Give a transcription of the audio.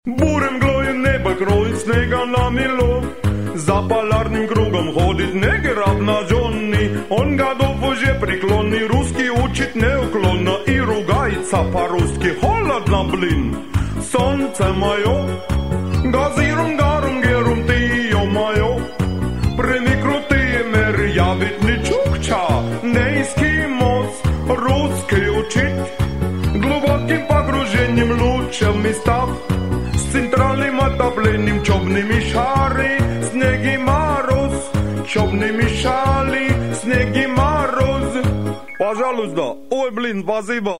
Бурым глоем небо кроет снегом намело. За полярным кругом ходит негр обнаженный. Он годов уже преклонный, русский учит неуклонно и ругается по-русски. Холодно, блин, солнце мое, газирум, гарум, герум, ты, ё-моё. Прими крутые меры, я ведь не чукча, не эскимос, русский учить. Глубоким погружением лучше в местах, с центральным отоплением, чёбными шары, снег и мороз, чёбными шали, снег и мороз. Пожалуйста, ой, блин, спасибо.